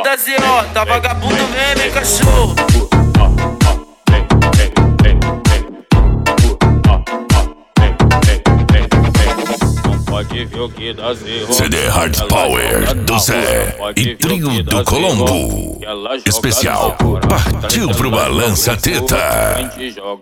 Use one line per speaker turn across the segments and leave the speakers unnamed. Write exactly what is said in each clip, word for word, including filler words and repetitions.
da Z O, tá vagabundo mesmo, hein, cachorro?
Pode ver o que dá Z O.
C D Hard Power do Zé e trio do Colombo. Especial, partiu pro Balança Teta.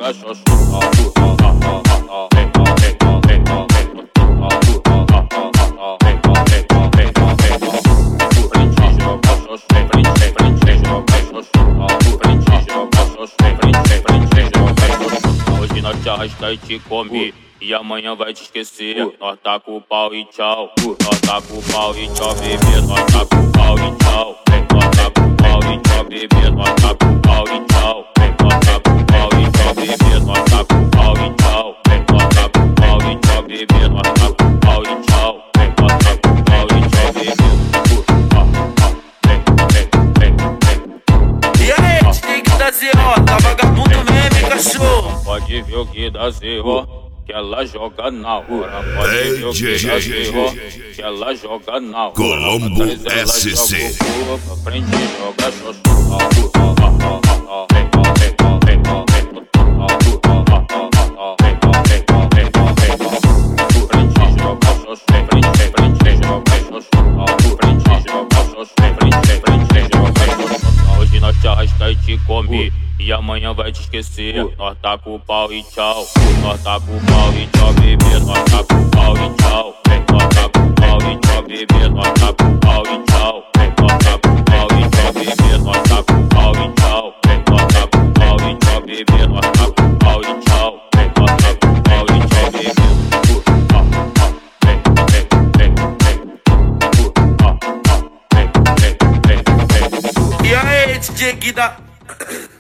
Hoje nós te arrasta e te come, e amanhã vai te esquecer. Nós tá com o pau e tchau. Nós tá com o pau e tchau, bebê. Nós tá com o pau e tchau. Nós tá com o pau e tchau, bebê. Nós tá com o pau e tchau. Nós tá com o pau e tchau, bebê. Nós tá com o pau e tchau. Nós tá com o pau e tchau, bebê. Nós tá com o pau e tchau. Nós tá com o pau e tchau, bebê.
E aí, tique da Z O, tá vagabundo mesmo, hein, cachorro?
Pode ver o que dá Z O, que ela joga na hora. Pode ver o que dá Z O, que ela joga na hora.
Colombo S C.
Pra frente joga xoxô. Hoje nós te arrasta e te come, e amanhã vai te esquecer. Nós tá com o pau e tchau. Nós tá com o pau e tchau, bebê. Nós tá com o pau e tchau. Nós tá com o pau e tchau, bebê. Nós tá com o pau e tchau. Nós tá com o pau e tchau, bebê. Nós tá com o pau e tchau. Nós tá com o pau e tchau, bebê. Nós tá com o pau e tchau. Nós tá com o pau e tchau, bebê.
E aí, tique da...